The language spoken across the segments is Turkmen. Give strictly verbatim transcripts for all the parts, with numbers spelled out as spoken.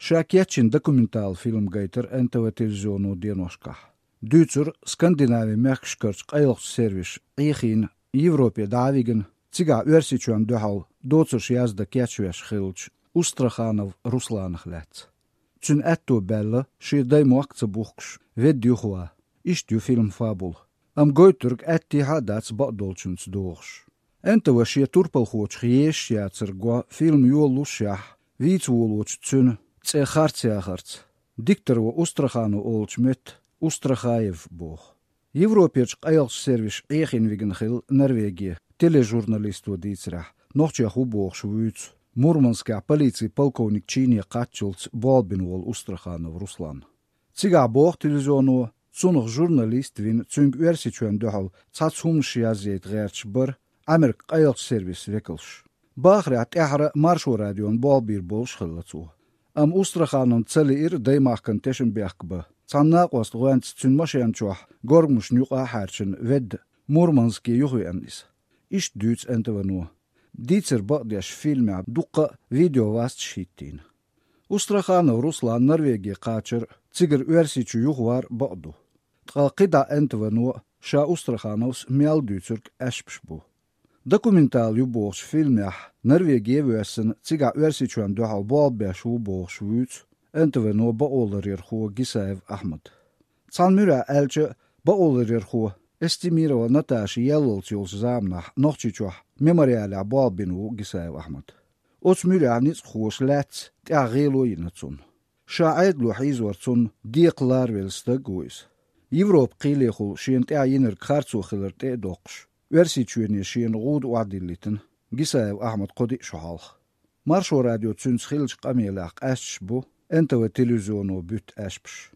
Šākiečin dokumentāli filmu gaitar N T V televizionu dienoškah. Dūcur Skandināvi mehkškarts qailqs servis iihin Evropie dāvigan, cigā versičuan duhal docurs jazda kiečvies khilč Ustrahānov Ruslānah lēts. Cun etto bella šī daimu akca buhkš vedjuhua, ištiu film fabul. Am goiturg etti hadats baqdolčuns doorš. N T V šie turpalhoč jiešjācer gua film jolušjah, vīcvoloč cun ce harciaharts. Diktorvo Ustrahānu olč met Ustrahājev boh. Европieč qailqs servis iihin vigan khil Norvēģija telejurnalistu dīcrah, nohčjah ubohš vīc. Murmanskā polīcija polkovnik Čīnie Kačults Balbinvol Ustrahānov Ruslan. Cigā boh televizionu cunuh žurnalist vin cung versičuan duhal cats humšjāziet gērč bar Amerik qailqs servis vekelš. Bāhrāt ehra maršoradion Balbir bolš khillatsuh. Am Ustrahānam celi ir daimahkan tešenbergba. Cannaqwast guants cun mashianchuah gorgmush nyuqa harchin ved Murmanski yuhi anis. Ish dūts entavanu. Dīcer baqdiash filmā duqa video vast shittin. Ustrahānov Ruslan Norvēģija qaachir cigar versiču yuhvar baqdu. Tqa qida entavanu šā Ustrahānovs mial dūcurk ashpshbu. Dokumentāli ubohš filmā Norvēģija ievēsin cigā versičuan duhal balbēš ubohš vīc entavanu baqolarirhu Gisaev Ahmad. Can mürā elče baqolarirhu Estimirova Natāša Jelolcjuls zamnah nohčičuah memoriālā Balbinu Gisaev Ahmad. Ots mürā nic xoos lēts tia gīlo jinatsun. Šā aidluh izvartsun diek lārvel staguis. Evropa qīliexul šien tia jinir khartsukhilr te doqsh. Versičueni šien gūd uadilliten Gisaev Ahmad qodi shuhalx. Marşo radio tsuns khilch qamielaq ashbu N T V televizionu büt ashbsh.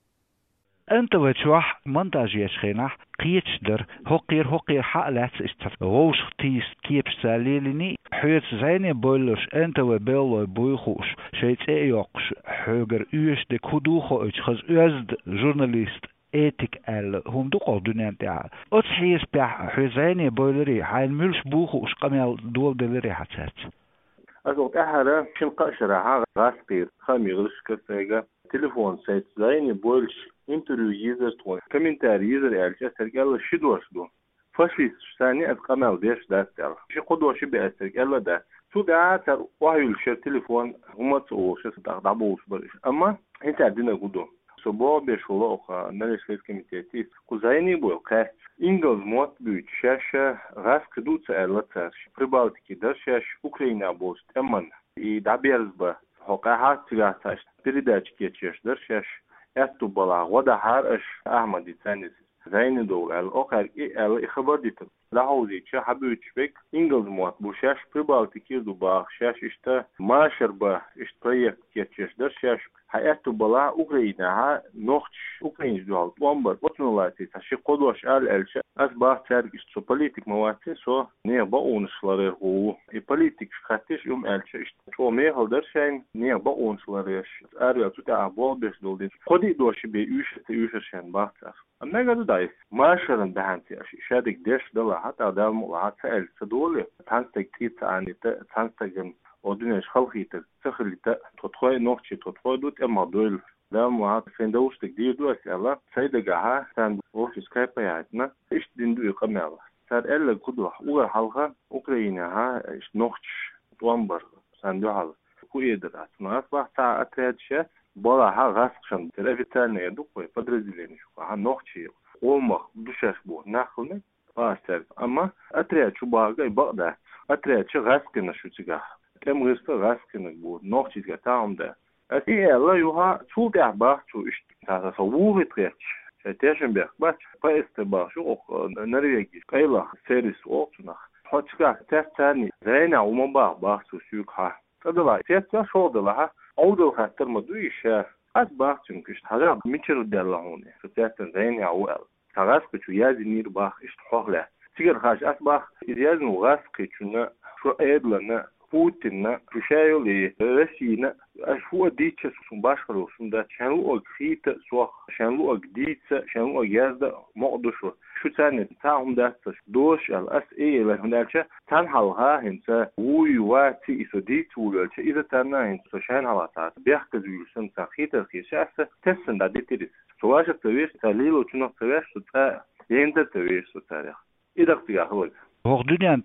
أنت وتشوح منتاج يشخينا قيتشدر هقير هقير حالات استف غوش تيس كيب ساليلني حيت زيني بولش أنت وبيلو بويخوش شيت ايوقش حوغر يوش دي كودوخو اتخز يزد جورناليست ايتيك ال هم دوقو دونان تاع اتحيس بيح حيزيني بولري حال ملش بوخوش قميال دول دلري حتسات أقول أحرى شنقا شرعها غاسقير خامي غلش كسيغا تليفون سيت زيني بولش interview user to комментарий user الجا سرقال شدو شدو فاشيس ثاني اتقمال ديش داستر شي قدوه شي بأسرقال دا شو دعاتر وهي الشير تليفون وما تقوش تقدعبوش بريش اما انت عدنا قدو سبو بيشولو اخا ناليش ليس كميتيتيس كوزايني بو القاس انجلز موت بيوت شاشة غاس كدوت سألت سارش прибалтики در شاش اوكرينا بوست امن и даберзба хоқаҳат тигасаш передачки чешдер шаш اتو بلا ودا حارش احمد ثاني زين دول الاخر ال خبر ديت لاحظي چه حبيت بك انجلز موت بوشاش прибалтики دو شاش اشتا ماشر با اشت проект كيتشش در شاش حياتو بلا اوكرينا نوخش اوكرينج دول بومبر وتنولاتي تشي قدوش ال الش اسباب تركش سو بوليتيك مواتي سو نيه باونشلار هو اي بوليتيك خاتش يوم الش شو ميهل در شين نيه باونشلار اريا تاع بول بس دول خدي دوش بي يوش يوششن باختر اما قالوا دايس ماشرن بهانتي اشي شادك ديش دلا حتى دام حتى ال تدول تانستك تيت اني تانستك ودنيش خلقيت تخليت تطخوي نوختي تطخوي دوت اما دول دام وعاد فندوش تقدير دو اسئله سيدغها سان اوفيس كايبياتنا ايش دندو يقمال صار الا قدوه اول حلقه اوكرانيا ها ايش نوختش تومبر ساندوحل كويدرات ناس بقى اتريدش بلا ها غاسقشن تلفزيون يدوق подразделение ها نوختي قومخ دوشاش بو ناخلنا فاستر اما اتريد شو باغي بقدا اتريد شو غاسقنا شو تيغا كم غيست غاسقنا بو نوختي تاعهم ده أتي الله يوها شو تعبه شو إيش تصوره تريتش تيشنبرغ بس فاستبا شو نرويجي كيلا سيريس وقتنا حتى تستاني زينا ومبا باخسو سوكها تدلا تيتا شو دلها أودل خاطر مدويش أسباب تنكش هذا ميتشر دلهوني فتاتا زينا أول تغاس كشو يازي نير باخ إيش تحوله تيجر خاش أسباب يازن وغاس كشونا شو أيدلنا Putin شايل رسينا أشوف ديتش سنباشر وسندا شانلو أكيد سوا شانلو أجديد شانلو أجازة مقدشوا شو ثاني تاهم ده دوش الأس إيه لهنالش تنحلها هنسا وي واتي إسوديت ولش إذا تنا هنسا شان على تاس بيحكز يوسن تخيط الخيشة تسن ده ديتريس سواش التويش تليل وشنو التويش ستا ينت التويش ستا إذا اختيار هو هوردونيان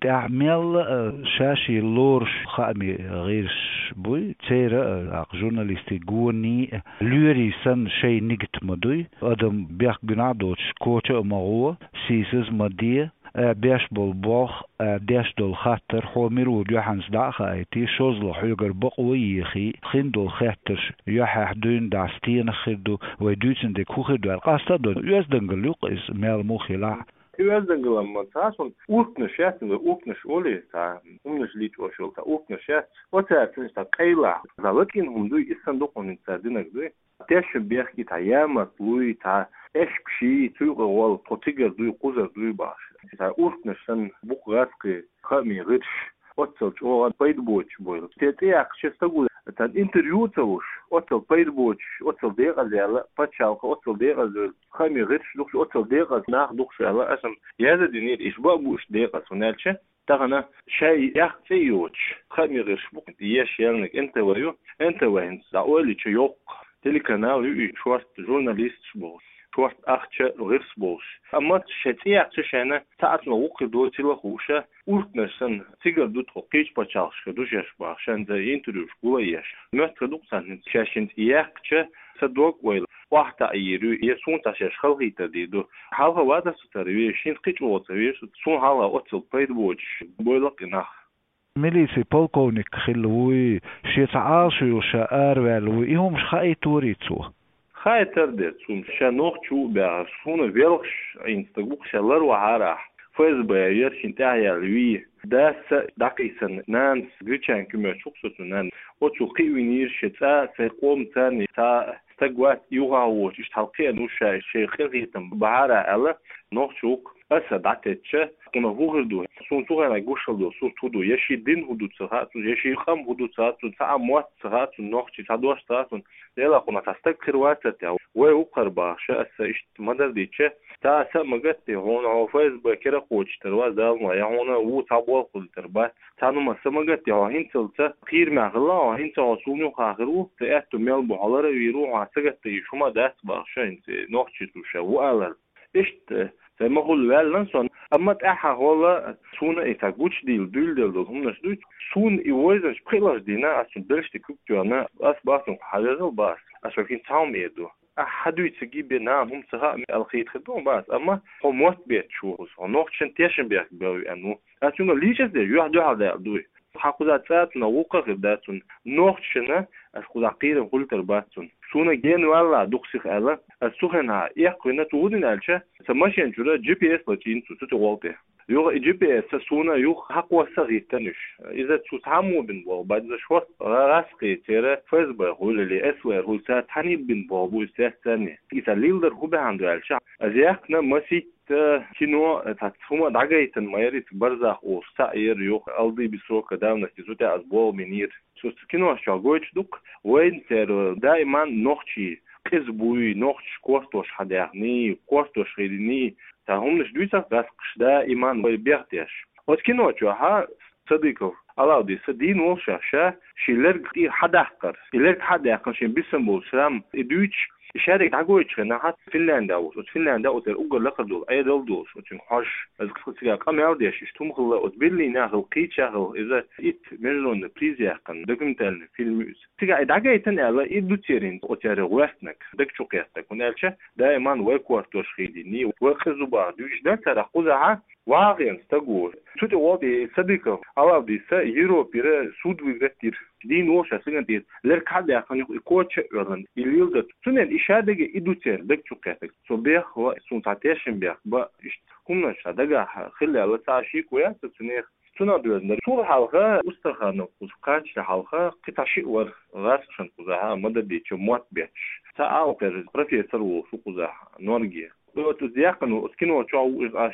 تعمل شاشي لورش خامي غيرش بوي تيرا جورناليستي غوني لوري سن شي نيجت مدوي ادم بيخ جنادوش كوتش مغو سيسز مديه بيش بالبوخ ديش دول خاطر حومير وديوحانس داخا ايتي شوزلو حيوغر بقوي يخي خندو خاطر يوحا حدون داستين خدو ويدوتن دي كوخدو القاستا دو يوزدنجلوق اس ميل موخيلا Üyezdengelen man tasun urknish yatin ve urknish oli ta umnish lit oshul ta urknish yat wata tins ta qayla zalakin humdu isan dokunin ta dinak du tesh biakhi ta yama lui ta eshpshi tuga wal potiger du quzar du bash ta urknish san buqratqi khami rich otsol o paydboch boy tete akshestagu ta interview tawush otsol paydboch otsol deqazala pachalqa otsol deqazal خامي غيرش دوكش أوتل دقيقة ناخ دوكش على أسم يهذا دينير إشباع بوش دقيقة سنالش تغنى شيء يخ شيء خامي غيرش بوك دياش يالنك أنت ويو أنت وين سأولي شيوق تلي كنال يو شورت جورناليست بوش شورت أختش غيرس بوش أما شتي أختش أنا تعرف نوق دو تلا خوشة ورتنشن تيجر دو تقيش بتشالش دوش يشبع شان ذا إنتريوش قويش ما تدوق سن شاشنت يختش صدق ويل واحدة أيرو يسون تشاش خلقي تديدو حالها وادا ستروي شين قيش وطوي سون حالها أتصل بيد بوش بولك نخ ميليسي بولكونيك خلوي شي تعاشو شاءر والوي إيهم شخاي توريتسو خاي تردت سون شانوخ شو بيع سون فيلخش إنستقبوك شالر وعارح فاز باير شنتاعي الوي داس دقيسن نانس غيتشان كما شخصو نان وتو قيوينير شتا سيقوم تاني تا تقوات يغاوش اشتالقيا نوشا شيخين غيتم بعارة ألا نوشوك أسا دعتتش كما هوغردو سون توغانا قوشلدو سون تودو يشي دين هدو تسغاتو يشي خم هدو تسغاتو تا أموات تسغاتو نوخشي تادوش تسغاتو يلا قونا تستكر واتتا ويوقربا شا أسا اشت مدر ديتش تا أسا مغتي هون عوفايز باكرا قوش ترواز دالنا يهونا وو تابوال قل تربات تانو مسا مغتي هوهين تلتا خير مغلا هوهين تغسونيو خاخرو تأتو ميل بحالر ويرو عساقت يشوما داس باخشا انت نوخشي توشا وقالر اشت زي ما قول والنسون اما تاحا هولا سون ايتاقوش ديل دول ديل دول هم نشدوش سون ايوازن شبخيلاش دينا اسون بلشتي كوكتوانا اس باسون حاجة باس اشوكين تاوم ايدو أحدو يتجيب بنا هم سها الخيط خدون باس أما هم وقت بيت شوز ونوخشن تيشن بيك بيوي أنو أتونا ليش ده يوحدو هذا دوي حقوقات سات نوقع غداتون نوخشنا أشقول عقير قلت رباتون سونا جين ولا دوخسيخ ألا السخنها يقينا تودين ألشة سماشين جرا جي بي إس لجين تتوالته يوغ جي بي إس سونا يوغ حقوة صغير تنش إذا تسامو بنبو بعد شوط راسقي ترى فيسبوك هو اللي أسوأ هو سات حني بنبو بو سات ثانية إذا ليلدر هو بعنده ألشة أزياقنا مسي كينو تاتسوما دعايتن مايريت برزاخ او ساير يوخ الدي بسوك داونا تزوتا ازبول منير سو كينو شاغويتش دوك وين تر دائما نوخشي كزبوي نوخش كورتوش حداغني كورتوش غيرني تا همش دويتا غاسقش دائما بيرتيش وكينو جوها صديقو الاودي سدين وشا شا شيلر حداقر شيلر حداقر شي بيسمبول سلام دويتش شارك تعقويتش أنا حتى فنلندا أوس فنلندا أوس الأوجر لقدول أي دول دوس وتشين حش از قصة كم يعوديش يشتم خلا وتبلي ناخل قيت شغل إذا إت مليون بريزيا كان دوكيمنتال فيلم تيجا دعايتن على إدو تيرين وتيار وستنك دك شو قيستك ونالش دائما ويكوارتوش خيديني وخزوبا دوش ده ترى خذها واقعا استقول شو تقولي صديقه على دي سا يوروبيا سود ويغتير دين وشا سنتي لركاد يا خاني كوتش يرن يليل سنن إشادة إدوتير دك شو قيستك صبيح هو سنتاتيشن بيا با كنا شادجا خلي على تعشي كويس تنيخ سنة دولنا شو حلقة أستخدمنا وسكانش حلقة قطع شيء ور غاسشن كذا مدة دي شموت بيتش تعاو كر بروفيسور وسوق كذا نورجيا لو تزيقن وسكنوا شو إيش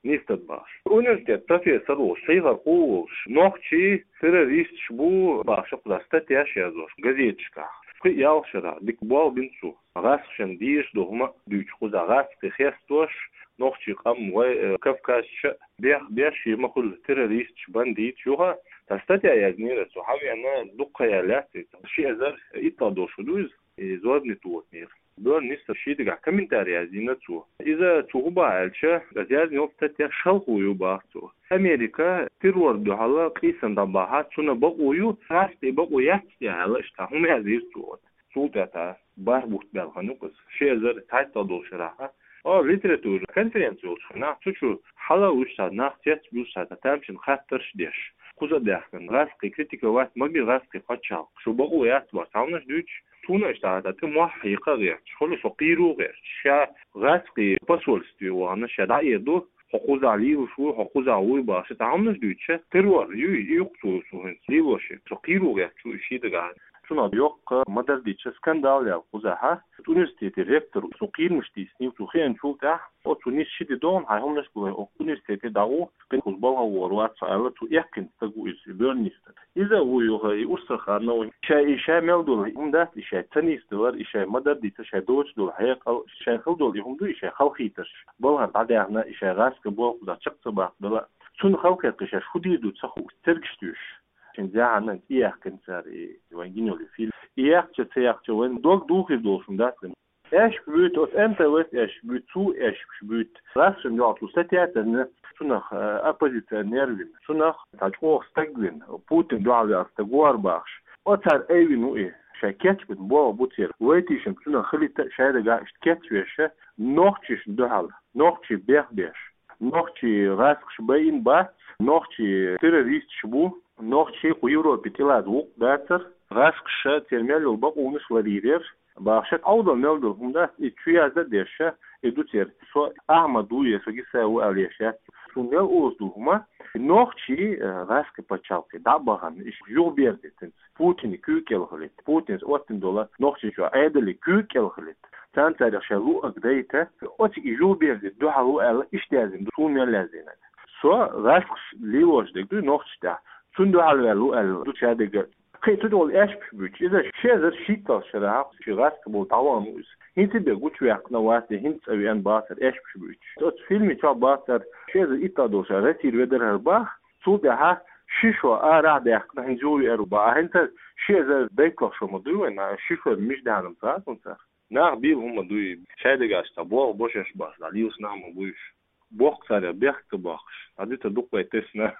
نيستد باش universitet profesor o şeyler o nohçi terörist bu başıp rastati yaşıyoruz gazetçika yalşara dik bol binsu rasşan diş doğma düç kuzagas tehestos nohçi qam ve kafkas bir bir şey makul terörist bandit yoha rastati yagnira so haviyana duqayalat şey zar itadoşuduz zorni tuotnir بون نيستا شيدغا كومنتاري ازيناتو اذا توغبا الچا غازياز نوبتا شالخو يوباتو امريكا تيرور دحالا قيسن دباها سونا بقويو راستي بقويات يا لاشتا هم هذيرتو سولتاتا باربوت بالخانوكس شيزر تايتا دوشراها او ليتراتور كونفرنسيو شنا تشو حالا وشتا ناختيات بوشتا تامشن خاطرش ديش куза дахкан расқи критика ват маги расқи қачал шу бақуят ва саунаш дуч туна штата ты муахиқа гер шхолу фақиру гер ша расқи посольстве ва ша даиду حقوق عليه وشو حقوق عوي باش تعملش دوتشه تروار يو يقصو سوهن ليوش فقيرو يا شو شي دغا شنو يوق مدر ديتش سكاندال يا وزها universiteti rektor سقير مشتي سنين سخين شو تاع او تونس شي دون هاي هم نشكو او universiteti داو كن كوزبال وروات ساله تو يكن تقو بيرنيست اذا هو يوغي ورسخانو شاي شامل دول هم ده شاي تنيس دول شاي مدر ديتش شاي دوتش دول هيق او شاي خل دول هم دو شاي خلخيتش بالها بعدها شاي غاس كبو دا تشقصبا بلا شنو خلق قش شو ديدو تسخو تركشتوش شنزعنا إياه كنسر وانجينو لفيل إياه تسياق وين دوك دوخي دوشم داتلم إيش بيت أو أنت ويت إيش بيت سو إيش بيت راسم يعطلو ستياتنا شنخ أبوزيت نيرفين شنخ تاجوه استقلين بوتين دعوة استقوار باخش أتار أيوينو إيه شاكيتش بن بوا بوتير ويتيشن شنخ خلي شايدا قا اشتكيتش ويشه نوخشيش دعوة نوخشي بيخ بيش نوخشي راسخش باين با نوخشي تيروريست شبو نوخشي قيورو بتلاد وق داتر راسخش تيرميل البقونش وريرير باخشت أوضل نلدل هم ده اتشويازة ديشة ادوتير سو أحمدو يسوغي ساو أليشات سونيل أوزدو هما نوخشي راسخ بچالكي داباغان إش جو بيردتن بوتيني كوكيل خليت بوتينز أوتن دولا نوخشي شو عيدلي كوكيل خليت تانتاري شلو أقدايته أوتي جو بيردت دو حلو ألا إشتازم سونيل لازينة سو راسخ ليوش دك دو نوخشي ده سندو حلو ألا دو شادق قيتو دول إيش بيش إذا شيزر شيطة شراح شغاس كبول طواموز هنتي بيقوش ويقنا واسي هنت أويان باتر إيش بيش توت فيلمي شو باتر شيزر إتا دوشا رتير ودر هرباخ سودها شيشو آرع ديقنا هنجوي أربعة هنت شيزر بيكلوش مدوين شيشو مش دهانم ساعتون ناخ بيل هم دوي شايدة قاشتا بوغ بوشش باش لاليوس نعم بوش بوغ سارة بيخت باخش عديتا دوقوا يتسنا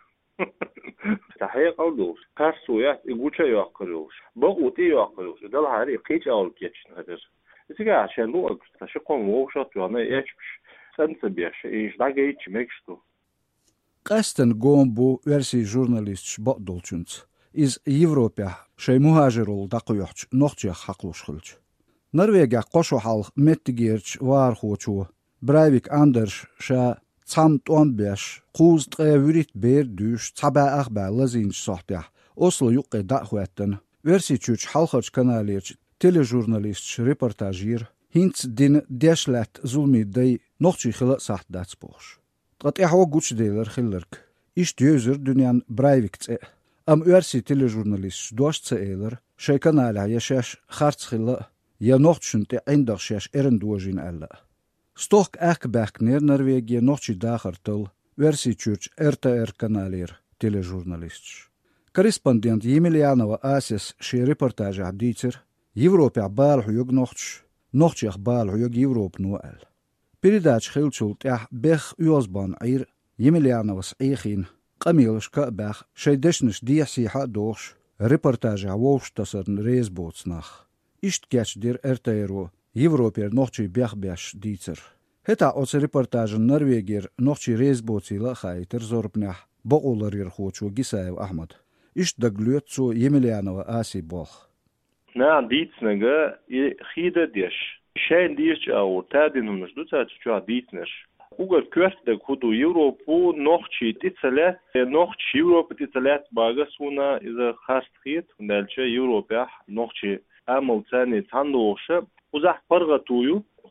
تحقيق أولوش قرصويات إقوشا يوقروش بقوتي يوقروش دل هاري قيش أول كيتش نهدر إذا عشان لو أقصد تشقون ووشات وانا إيشبش سنسبيش إيش داقيتش ميكشتو قاستن قومبو ورسي جورناليستش بقدولچنس إز يوروبيا شي مهاجرول داقيوحش نوختيخ حقلوش خلش نرويجا قوشو حالخ متگيرچ وارخوچو برايفيك أندرش شا цам томбеш قوز تغيوريت بير دوش تبع أخبار لزينش صحتيح أصل يقي داخواتن ورسي تشوش حلقش كناليرش تيليجورناليستش ريبورتاجير هينت دين ديشلات ظلمي دي نوختي خلق صحت داتس بوش تغط إحوا قوش ديلر خلرك إش ديوزر دنيان برايفيك تسئ أم ورسي تيليجورناليستش دوش تسئيلر شي كنالع يشاش خارتس خلق يا نوختشنتي عندك شاش إرن دوجين ألا Stok ekbek neer Norvegië nochtje dagertel, versie church R T R kanalir, telejournalist. Correspondent Емельянова Asis she reportage abdieter, Европа бал хуйг nochtje, nochtje bal хуйg Европ noel. Передача хилчулт ях бех уозбан عير Емельяновas eigen, قميلش كأبخ شي دشنش دي سيحة دوش, reportage ووش تصرن ريزبوتسناخ. Isht catch dir R T R Европер нохчи бяхбяш дицер. Хета оц репортажын Норвегер нохчи резбоцила хайтер зорпнях бооларир хочу Гисаев Ахмад. Иш даглюет цу Емельянова Аси бох. На дицнега и хида деш. Шайн диш ау тадинумнш дуца чу дицнеш. Угар квертдаг худу Европу нохчи тицалет, нохчи Европа тицалет багасуна иза хастхит, дальше Европа нохчи амл цани тандоша. وزح فرغتويو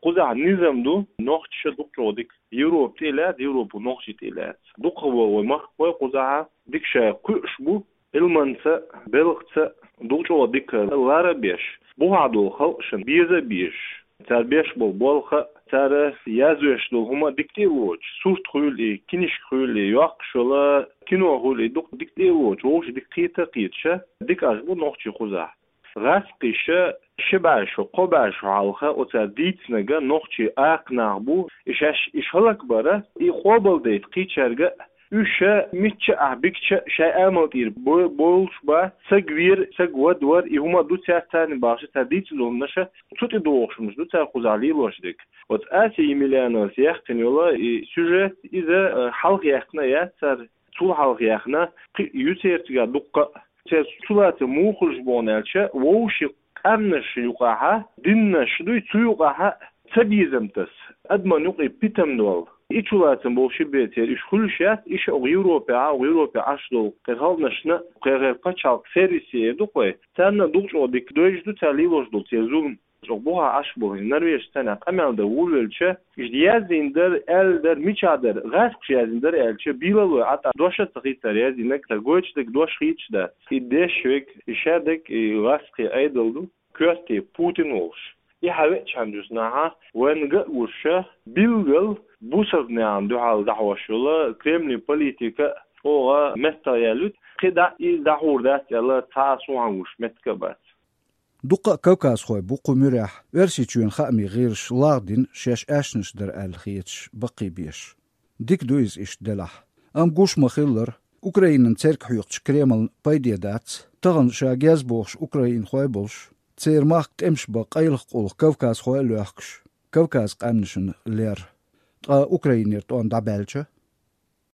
قزع نظام دو نوخش دكتور ديك يوروب تيلات يوروب نوخش تيلات دقوا ومخ قزع ديك شا كوش بو المنسا بلغتسا دكتور ديك العربيش بو هادو خلشن بيزا بيش تار بيش بول بولخا تار يازوش دو هما ديكتيلوج سورت خولي كينيش خولي يوق شولا كينو خولي دوك ديكتيلوج وش ديكتيتا قيتشا ديك أجبو نوخش قزع غاس قيشا شباشو قباشو عالخا وتا ديتنغا نوخشي اقنعبو ايش ايش هلك برا اي خوبل ديت قيتشرغا Üşe mitçe ahbikçe şey amaltir bolş ba sagvir sagwad war ihuma du tsatani başı tadit lomnaşa tuti doğuşmuş du tsa kuzali loşdik. Ot asi imilano siyahtin yola süjet ize halk yakna ya sar tul halk yakna yutertiga dukka ses sulatı muxulş bonelçe woşi qamnaş yuqaha dinnaş du tsuyuqaha sabizamtas adma nuqi pitamnol İçulatın bol şibeter iş hulşat iş Avrupa Avrupa aşdo qerhalnashna qerer qaçal servisi eduqoy tanna duqo dik dojdu talivos do tezum zobuha aş bol Norveç tana qamalda ulelçe izdiyazindar elder miçader gasqyazinder elçe bilalo ata doşa tsitar yazinek tagoçdik doş hiçda ideşvek işadek gasqi aydoldu köste Putin olş يحاول شاندوسناها وينجا وشة بيلغل بوسرنا عنده على دعوة شولا كريملين بوليتيكا أو مستيالوت قدا يدعور ذات يلا تعصوا عنوش متكبات دقة كوكاز خوي بوقو مريح ورسيتشون خامي غيرش لاغدين شاش اشنش در الخيتش بقي بيش ديك دويز اش دلح ام قوش مخيلر اوكراين ترك حيوقش كريمل بايديادات تغن شاگاز بوش اوكراين خوي بولش تير ماخ قمش بقايلق قول كوكاز خوي لوخش كوكاز قامنشن لير اوكراينير تون دابلچه